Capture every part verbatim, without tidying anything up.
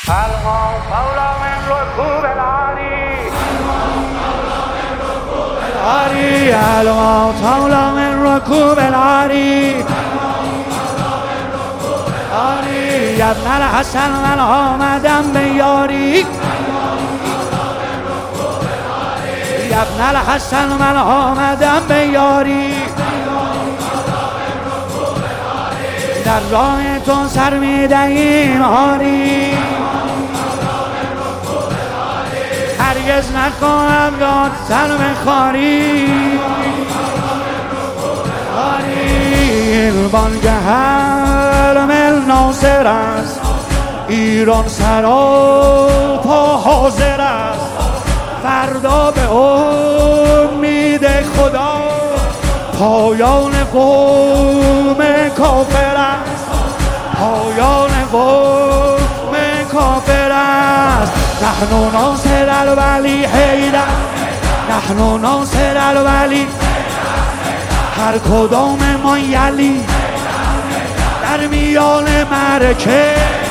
المام مولا من ركوب العالی العالی المام مولا من ركوب العالی العالی یا ابن الحسن من آمدم به یاری یا ابن الحسن من آمدم به یاری در راه تو سر میدهیم آری هرگز نخواهم داد سر به خاری آری بانگ حلم ناصر است ایران سراپا حاضر است فردا به امید خدا پایان قوم کافر است پایان قوم کافر است نحن ناصر الولی حیدر نحن ناصر الولی هر کدام ما یلی در میان معرکه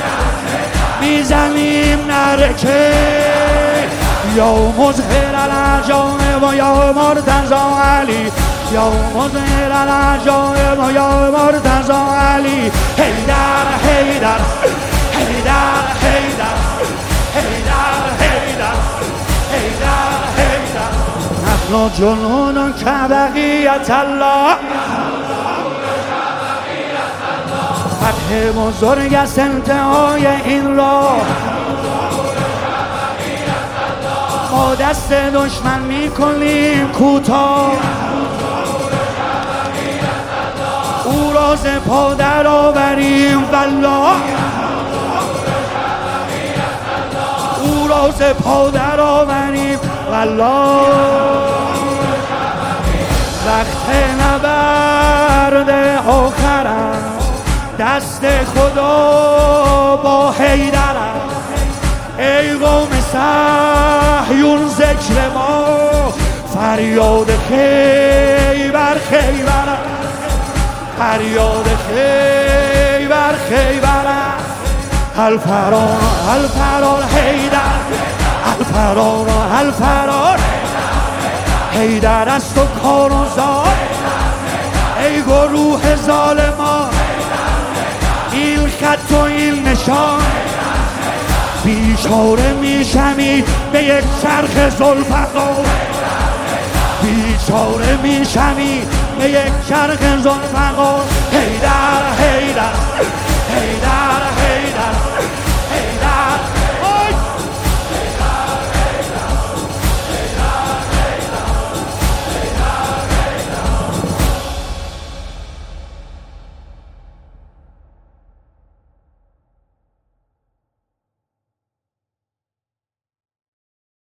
میزنیم نرکه یا مظهر العجائب و یا مرتضی علی یا مظهر العجائب و یا مرتضی علی حیدر حیدر حیدر حیدر حیدر حیدر حیدر حیدر نحن جنون کبقیت الله فتح بزرگ است انتهای این راه ما دست دشمن میکنیم کوتاه او را ز پا در آوریم والله او را ز پا در آوریم والله وقت نبرد آخر است دست خدا با حیدر است ای قوم صهیون ذکر ما فریاد خیبر خیبر فریاد خیبر خیبر الفرار الفرار حیدر الفرار الفرار حیدر است و کار و زار ای گروه ظالمان این خط و این نشان بیچاره میشمید به یک چرخ ذوالفقار بیچاره میشمید به یک چرخ ذوالفقار حیدر حیدر حیدر